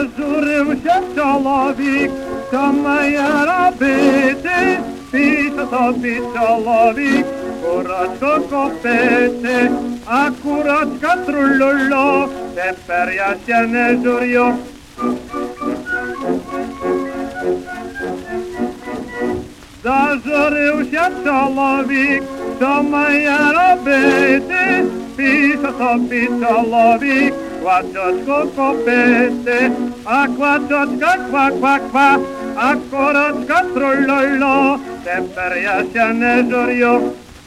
Зажурився чоловік, що має робити, пише собі чоловік, курочку купити, а курочка трулюлю, тепер я ще не журю. Зажурився чоловік, що має робити, пише собі чоловік, квачочку купити, а квачочка ква-ква-ква, а курочка трулюлю, тепер я ще не журю.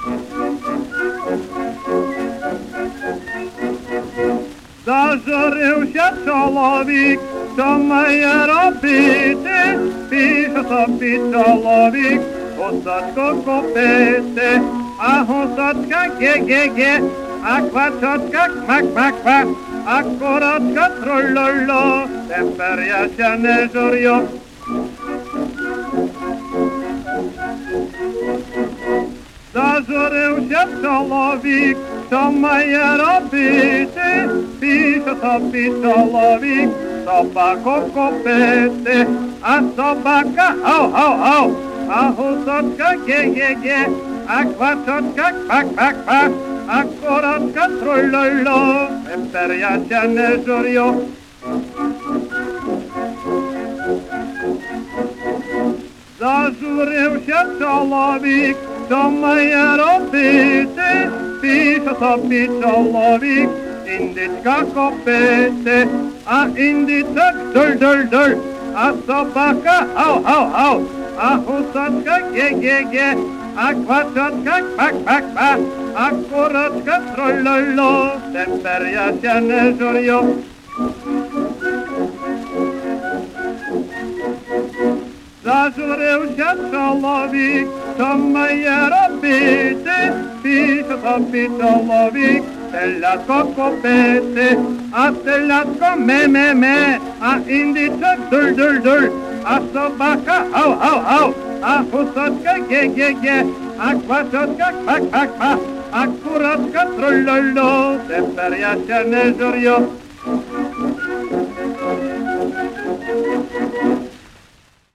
Зажурився чоловік, що має робити, пише собі чоловік, гусочку купити, а гусочка ге-ге-ге, а квачочка ква-ква-ква, а курочка трулюлю, тепер я ще не журю. Зажурився чоловік, що має робити, пише собі чоловік, собаку купити, а собака ау-ау-ау, а гусочка ге-ге-ге, а квачочка ква-ква-ква, а курочка трулюлю, тепер я ще не журю. Зажурився чоловік, що має робити, пише собі чоловік, індичка купити, а індичок дуль-дуль-дуль, а собака ау-ау-ау, а гусочка ге-ге-ге, а квачочка ква-ква-ква, а курочка трулюлю, тепер я ще не журю. Зажурився чоловік, що має робити, пише собі чоловік, телятко купити, а телятко ме-ме-ме, а індичок дуль-дуль-дуль, а собака ау-ау-ау, а гусочка ге-ге-ге, а квачочка ква-ква-ква, а курочка трулюлю, тепер я ще не журю.